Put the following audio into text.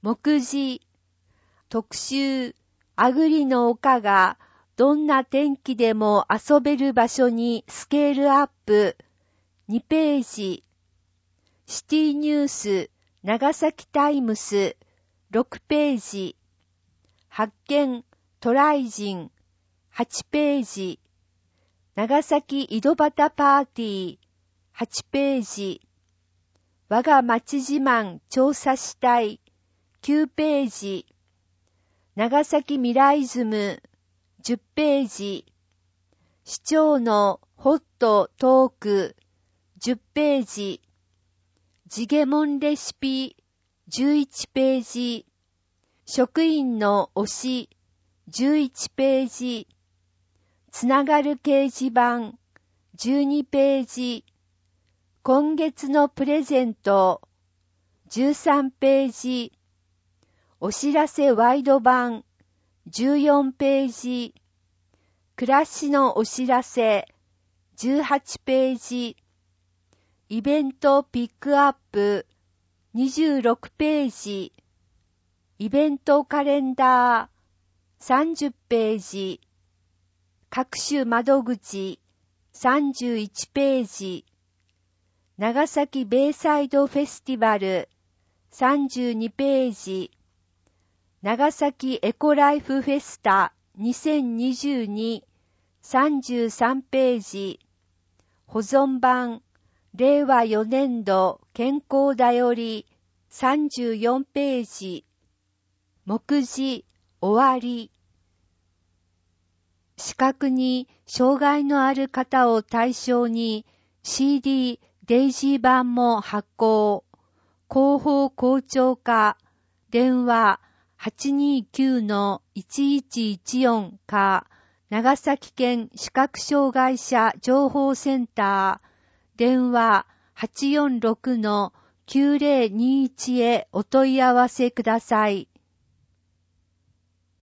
目次、特集、あぐりの丘がどんな天気でも遊べる場所にスケールアップ、2ページ、シティニュース、長崎タイムス、6ページ、発見、トライジン、8ページ、長崎井戸端パーティー、8ページ、我が町自慢調査したい、9ページ、長崎未来ズム、10ページ、市長のホットトーク、10ページ、ジゲモンレシピ、11ページ、職員の推し、11ページ、つながる掲示板、12ページ、今月のプレゼント、13ページ、お知らせワイド版、14ページ、暮らしのお知らせ、18ページ、イベントピックアップ、26ページ、イベントカレンダー、30ページ、各種窓口、31ページ、長崎ベイサイドフェスティバル、32ページ、長崎エコライフフェスタ2022、33ページ、保存版、令和4年度健康だより、34ページ、目次、終わり。視覚に障害のある方を対象に CD デイジー版も発行。広報校長課、電話 829-1114 か、長崎県視覚障害者情報センター、電話 846-9021 へお問い合わせください。